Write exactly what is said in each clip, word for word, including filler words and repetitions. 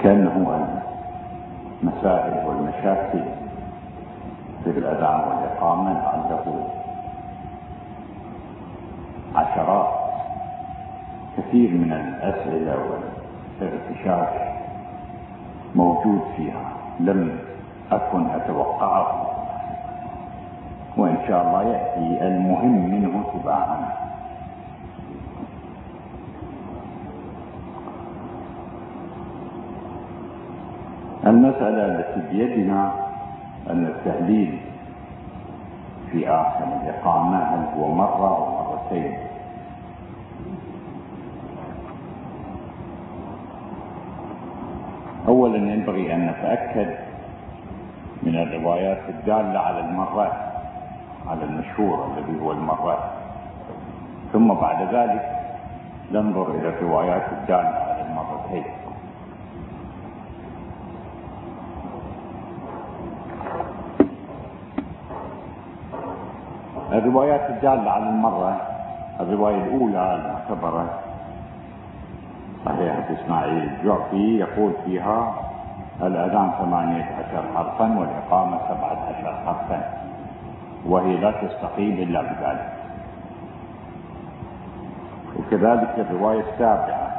كأنه المسائل والمشاكل في الأذان والإقامة عنده عشرات كثير من الأسئلة والارتشاش موجود فيها لم أكن أتوقعه، وإن شاء الله يأتي المهم منه تباعا. المسألة التي بيدنا أن التهليل في آخر الإقامة هل هو مرة أو مرتين؟ أولا ينبغي أن نتأكد من الروايات الدالة على المرات، على المشهور الذي هو المرات، ثم بعد ذلك ننظر إلى الروايات الدالة على المرتين. الروايات الدالة على المرة، الرواية الأولى المعتبرة صحيحة إسماعيل الجعفي يقول فيها الأذان ثمانية عشر حرفا والإقامة سبعة عشر حرفا، وهي لا تستقيم إلا بذلك. وكذلك الرواية السابعة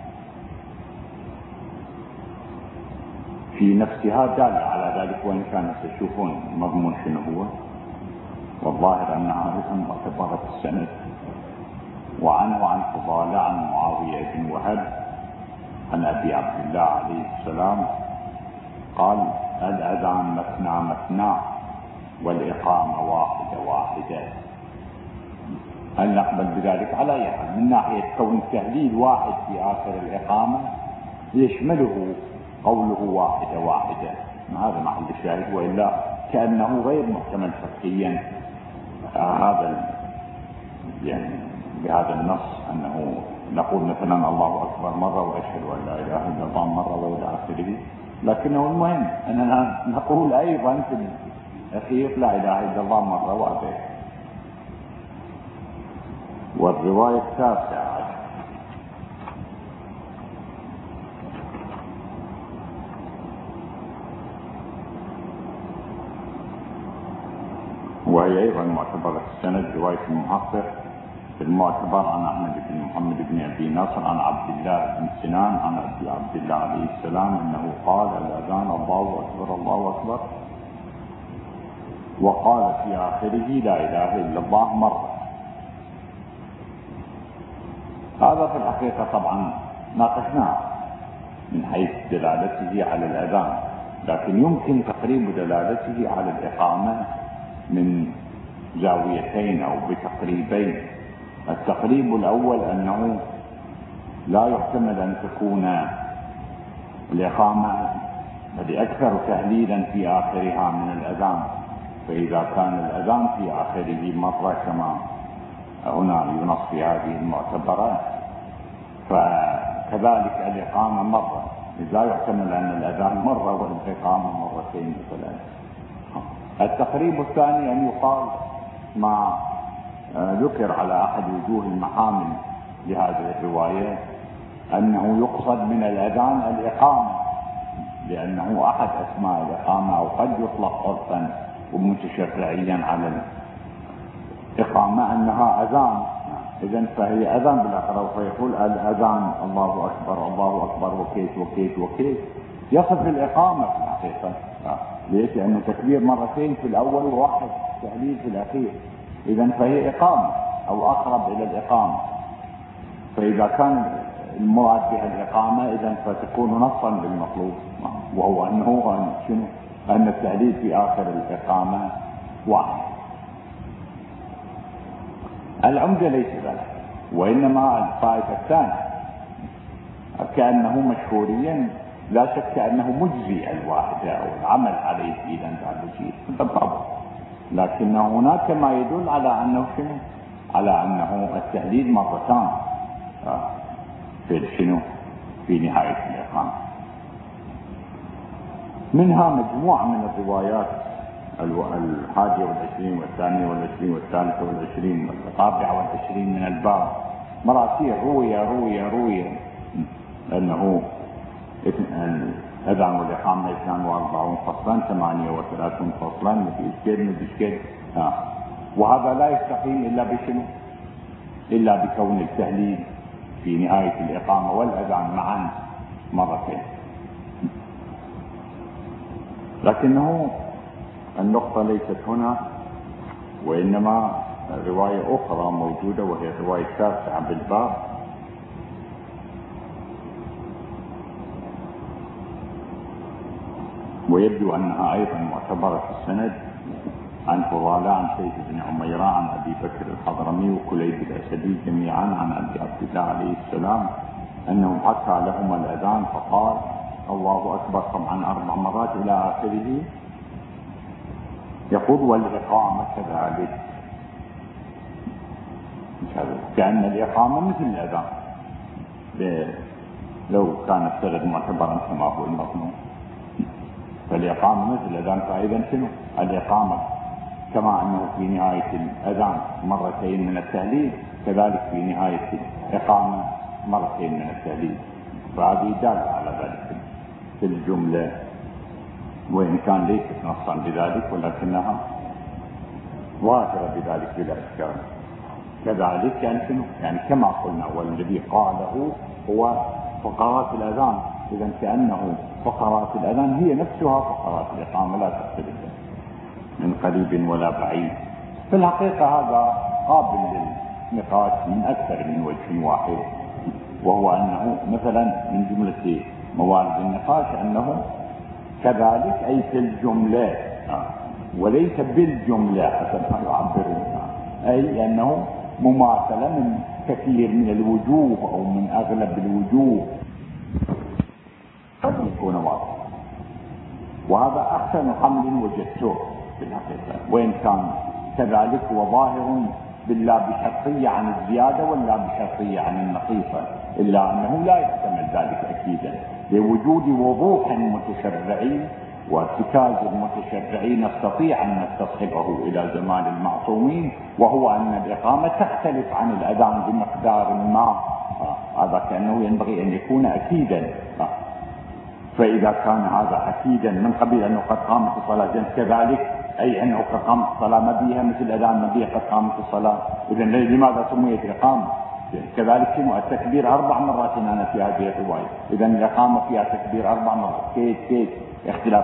في نفسها دالة على ذلك، وإن كانت تشوفون مضمون شنو هو، والظاهر أنها أيضا معتبرة السند. وعنه عن فضالة عن معاوية بن وهب عن أبي عبد الله عليه السلام قال الأذان مثنى مثنى والإقامة واحدة واحدة. هل نقبل بذلك؟ على أي حال، من ناحية كون تهليل واحد في آخر الإقامة يشمله قوله واحدة واحدة، هذا محل الشاهد، وإلا كأنه غير محتمل فقهيا هذا يعني بهذا النص أنه نقول مثلا الله أكبر مرة وأشهد أن لا إله إلا الله مرة وإلى آخره، لكنه المهم أننا نقول أيضا في الأخير لا إله إلا الله مرة واحدة. والرواية التاسعة وهي أيضا معتبرة السند، رواية المحقق المعتبر عن أحمد بن محمد بن أبي نصر عن عبد الله بن سنان عن أبي عبد الله عليه السلام أنه قال الأذان الله أكبر الله أكبر، وقال في آخره لا إله إلا الله مرة. هذا في الحقيقة طبعا ناقشناه من حيث دلالته على الأذان، لكن يمكن تقريب دلالته على الإقامة من زاويتين أو بتقريبين. التقريب الأول أنه لا يحتمل أن تكون الإقامة أكثر تهليلا في آخرها من الأذان، فإذا كان الأذان في آخره مرة كما هنا ينص في هذه المعتبرة فكذلك الإقامة مرة، لا يحتمل أن الأذان مرة والإقامة مرتين مثلا. التقريب الثاني أن يقال ما ذكر على أحد وجوه المحامل لهذه الرواية أنه يقصد من الأذان الإقامة، لأنه أحد أسماء الإقامة، أو قد يطلق عرفا ومتشرعيا على الإقامة أنها أذان، إذن فهي أذان بالآخر، فيقول الأذان الله أكبر الله أكبر وكيت وكيت وكيت، يصف الإقامة في الحقيقة. ليش؟ لأنه تكبير مرتين في الأول وواحد تهليل في الأخير، إذن فهي إقامة أو أقرب إلى الإقامة. فإذا كان المراد بها الإقامة إذن فتكون نصا للمطلوب، وهو أنه شنو؟ أن التهليل في آخر الإقامة واحد. العمدة ليس ذلك، وإنما القاعدة الثانية كأنه مشهوريا لا شك أنه مجزي الواحدة أو العمل عليه إذا هذا شيء بالضبط، لكن هناك ما يدل على أنه شنو؟ على أنه التهليل مرتان في شنو؟ في نهاية الإقامة. منها مجموعة من الروايات الحادية والعشرين والثانية والعشرين والثالثة والعشرين والرابعة والعشرين من الباب، مراسيل روية روية روية أنه الأذان والإقامة اثنان وأربعون فصلا، ثمانية وثلاثون فصلا، مفيش كده مفيش كده. وهذا لا يستقيم إلا بشنو؟ إلا بكون التهليل في نهاية الإقامة والأذان معا مرتين. لكنه النقطة ليست هنا، وإنما رواية أخرى موجودة وهي الرواية التاسعة بالباب، ويبدو أنها أيضا معتبرة في السند عن فضالة عن سيد بن عميرة عن أبي بكر الحضرمي وكليب الأسدي جميعا عن أبي عبد الله عليه السلام أنه حكى لهما الأذان فقال الله أكبر طبعا أربع مرات إلى آخره، يقول والإقامة كذلك، كأن الإقامة مثل الأذان لو كانت تغد معتبرا كما هو المظنون، فالإقامة مثل الأذان. فإذا شنو الإقامة؟ كما أنه في نهاية الأذان مرتين من التهليل، كذلك في نهاية الإقامة مرتين من التهليل، فهذه دالة على ذلك في الجملة، وإن كان ليست نصا بذلك ولكنها ظاهرة بذلك بلا إشكال. كذلك يعني شنو؟ يعني كما قلنا والذي قاله هو فقرات الأذان، إذا كأنه فقرات الأذان هي نفسها فقرات الإقامة لا تختلف من قريب ولا بعيد. في الحقيقة هذا قابل للنقاش من أكثر من وجه واحد، وهو أنه مثلا من جملة موارد النقاش أنه كذلك أي في الجملة وليس بالجملة حسب ما يعبرون، أي أنه مماثلة من كثير من الوجوه أو من أغلب الوجوه قد يكون واضح. وهذا أحسن حمل وجدته في الحقيقة، وإن كان كذلك هو ظاهر باللا بشرطية عن الزيادة واللا بشرطية عن النقيصة، إلا أنه لا يحتمل ذلك أكيدا لوجود وضوح المتشرعي وارتكاز المتشرعي نستطيع أن نستصحبه إلى زمان المعصومين، وهو أن الإقامة تختلف عن الأذان بمقدار ما، هذا كأنه ينبغي أن يكون أكيدا. فإذا كان هذا أكيدا من قبيل أنه قد قامت الصلاة كذلك، أي أنه قد قامت الصلاة ما بيها مثل الأذان ما بيها قد قامت الصلاة، إذا لماذا سميت إقامة؟ كذلك التكبير أربع مرات أنا في هذه الرواية، إذا الإقامة فيها تكبير أربع مرات، كيف كيف اختلاف.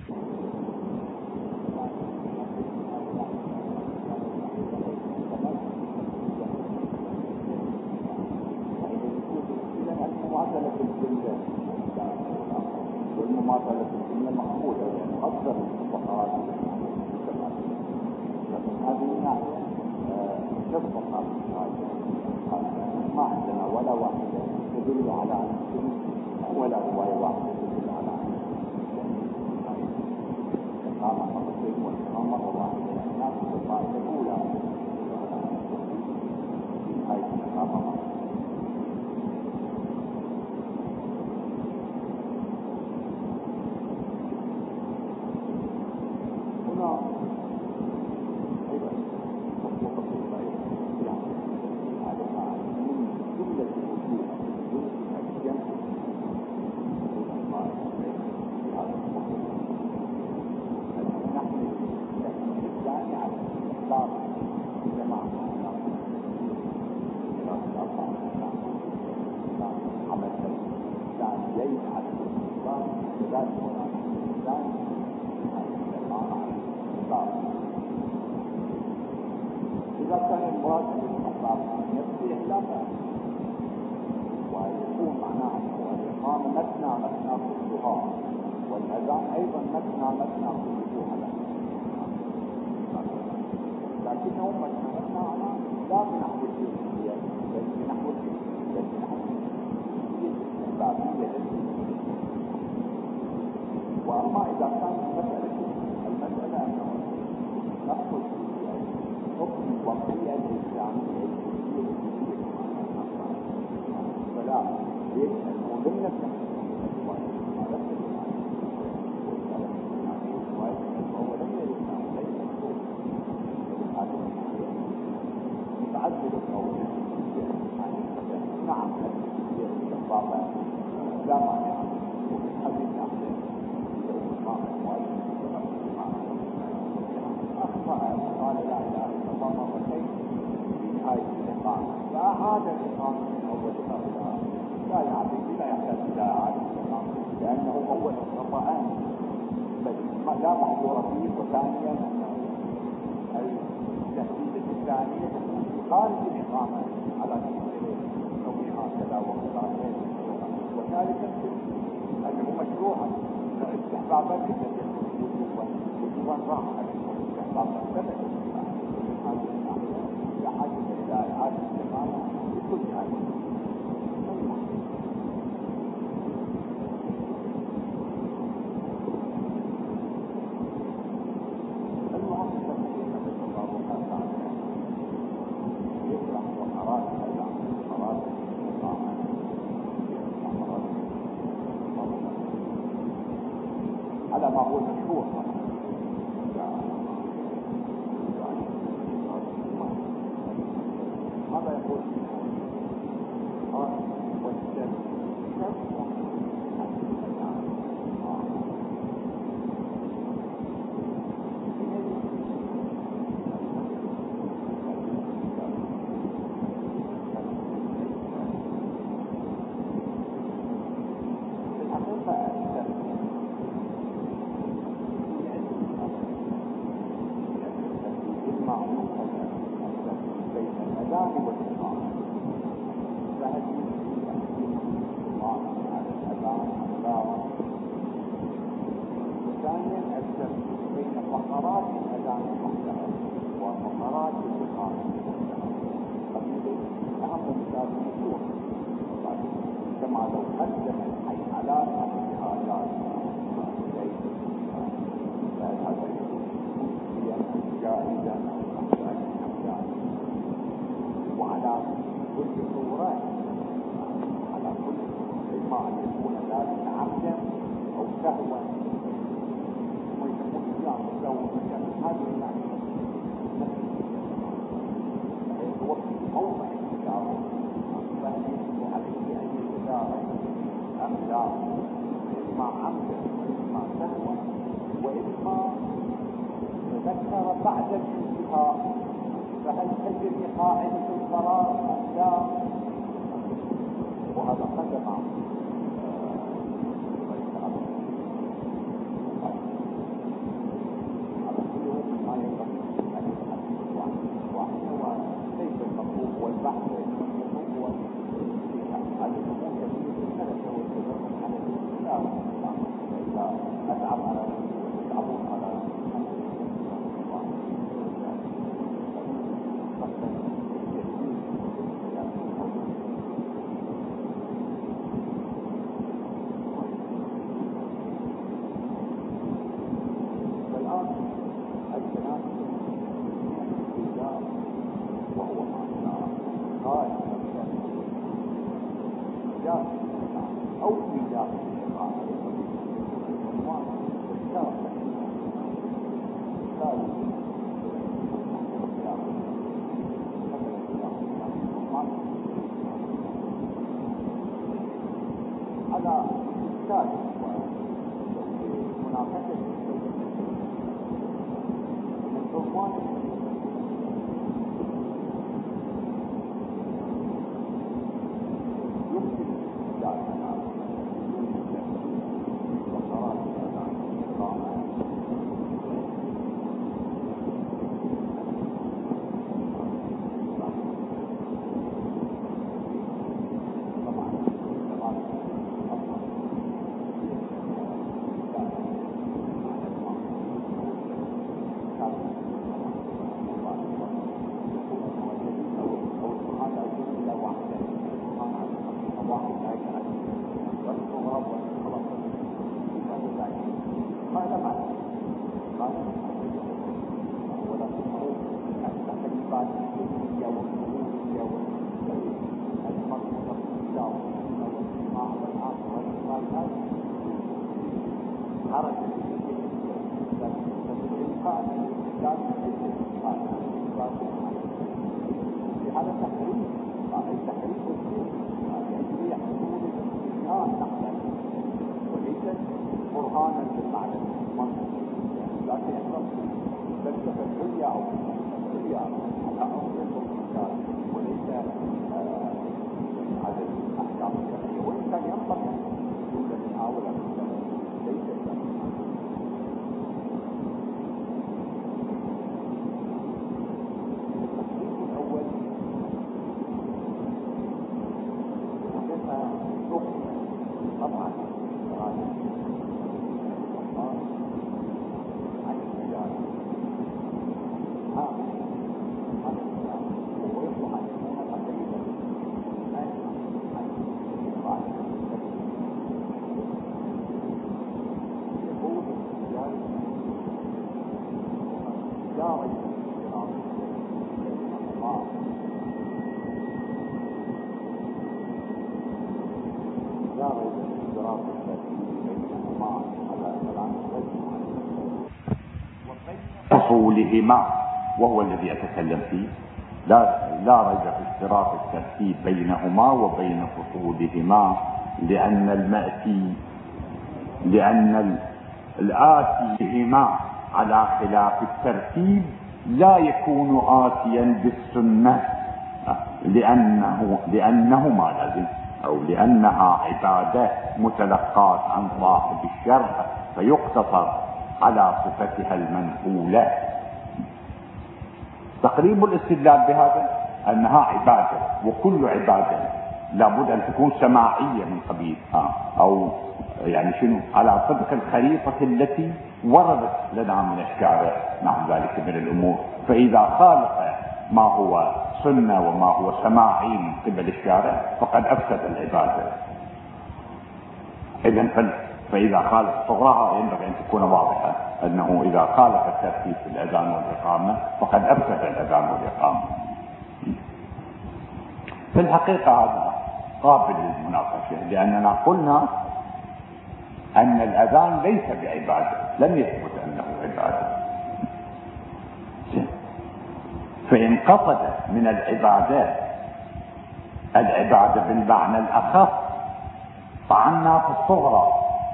والمماثلة في الدنيا مقبولة، يعني أكثر الفقرات هذه ناحية تفقر ما عندنا ولا واحدة تدل على أنه ولا رواية واحدة تدل على أنه إقامة مرتين والإقامة مرة واحدة، يعني الناس القاعدة الأولى هاي الإقامة مرة. إذا كان المراد بالمقام يصيح لا بأس، ويكون معناه الإقامة مثنى مثنى كلها، والأذان أيضا مثنى مثنى كلها، لكنه مثنى مثنى على لا بنحو الجزئية بل بنحو بل بنحو البابية. وأما إذا كانت المسألة المسألة أنه نحو حكم الوضعية الإسلامية فلا يجب وضمن متعدد القول نعم لا مانع لا محظور فيه. وثانيا التهديد الثانية خارج الإقامة على سبيل نوعها كذا وكذا. وثالثا أنه مشروع استحبابا وجوبا راحة استحبابا ثبت من هذه الناحية بحاجة إلى إعادة الإقامة بكل هذه. هذا ما هو المشهور. ماذا يقول؟ كما لو قدم الحيوانات على الجهازات فهذا جائزا وعلى كل صورة على كل إما أن يكون ذلك عمدا أو سهوا ويكون الإسلام سهوا هذه المعنى هو في موضع التجارة فيجب عليه أن يتجارى أم لا إما عمدا وإما سهوا وإما تذكر بعد الانتهاء فهل تجري قاعدة القرار أم لا. وهذا قدم على كل ما ينبغي أن يتحدث عنه وليس المطلوب والبحث المطلوب هو الأمور كثير السنة والتجربة على الإسلام إذا أتعب على وتتعبون على أو في داخل الإقامة على إشكال ومناقشة الحكمان يمكن إشكال وقرار الإقامة هذا تحريف التحريف يجري حدود الإنسان نحن وليس برهانا بالمعنى المنطقي لكن يحرص فلسفة الدنيا أو الدنيا على أمر الإنسان وليس هذه الأحكام الشرعية وإن كان ينطق حدود المحاولة ليس فصولهما وهو الذي أتكلم فيه. لا لا ريب في اشتراط الترتيب بينهما وبين فصولهما، لأن المأتي لأن الآتي بهما على خلاف الترتيب لا يكون آتيا بالسنة، لأنه لأنهما لازم أو لأنها عبادة متلقاة عن صاحب الشرع، فيقتصر على صفتها المنقولة. تقريب الاستدلال بهذا أنها عبادة، وكل عبادة لابد أن تكون سماعية من قبيل أو يعني شنو على طبق الخريطة التي وردت لنا من الشارع، نعم ذلك من الأمور. فإذا خالف ما هو سنة وما هو سماعي من قبل الشارع فقد أفسد العبادة. إذن فإذا خالف صغرها ينبغي أن تكون واضحة أنه إذا خالف الترتيب في الأذان والإقامة فقد أفسد الأذان والإقامة. في الحقيقة هذا قابل للمناقشة، لأننا قلنا أن الأذان ليس بعبادة، لم يثبت أنه عبادة. فإن قصد من العبادات العبادة بالمعنى الأخف طعنا في الصغرى،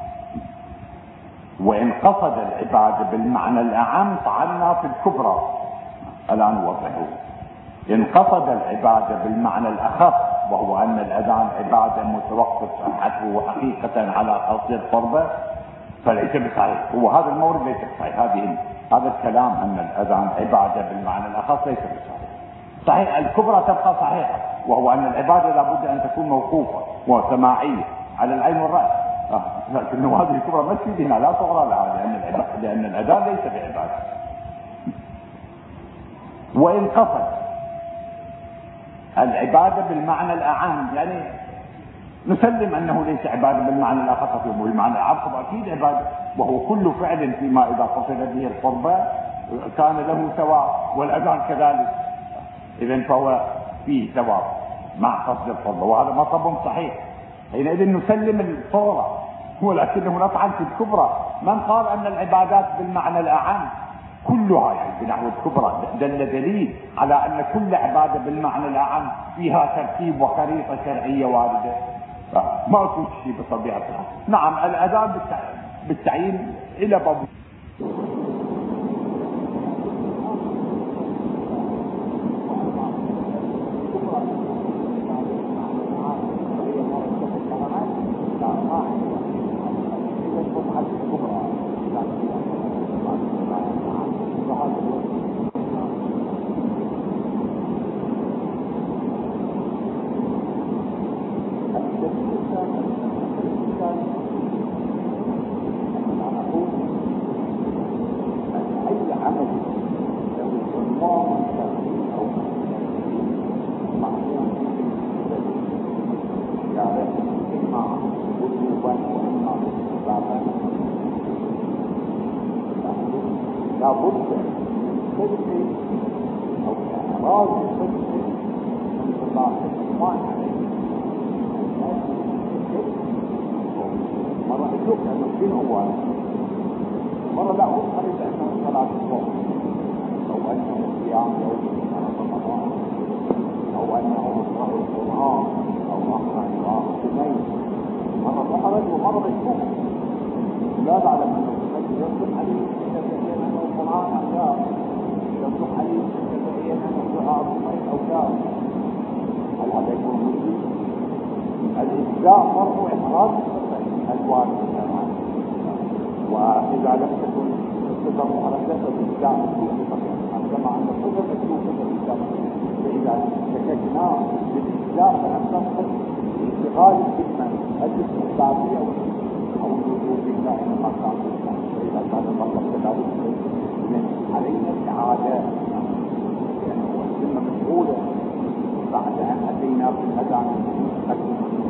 وإن قصد العبادة بالمعنى الأعم طعنا في الكبرى. الآن نوضحه. إن قصد العبادة بالمعنى الأخف وهو أن الأذان عبادة متوقف صحته حقيقة على خاصية القربة فليس بصحيح. هو هذا المورد ليس بصحيح. هذه هذا الكلام أن الأذان عبادة بالمعنى الأخف ليس بصحيح. صحيح الكبرى تبقى صحيحة، وهو أن العبادة لابد أن تكون موقوفة وسماعية على العين والرأس، لكنه هذه الكبرى ما تفيد هنا لا صغرى لها، لأن لأن الأذان ليس بعبادة. وإن قصد العبادة بالمعنى الأعم يعني نسلم أنه ليس عبادة بالمعنى الأخف وبالمعنى الأعم، أكيد عبادة، وهو كل فعل فيما إذا قصد به القربة كان له ثواب، والأذان كذلك، إذن فهو فيه ثواب مع قصد القربة، وهذا مطلب صحيح. حينئذ نسلم الصغرى، ولكنه نطعن في الكبرى. من قال أن العبادات بالمعنى الأعم كلها يعني بنحو الكبرى دل دليل على أن كل عبادة بالمعنى الأعم فيها ترتيب وخريطة شرعية واردة، ما كل شيء بطبيعتها. نعم الأذان بالتعيين إلى باب وإذا لم تكن الصفة محركة بالإسلام كما أن الصفة مكتوبة بالإسلام، فإذا شككنا بالإسلام فنستنقل اشتغال الذمة الجسم الطبيعي أو الوجود بالله إنما كان بالإسلام. فإذا كان المطلب كذلك علينا الإعادة، لأنه الذمة مشغولة بعد أن أتينا بالأذان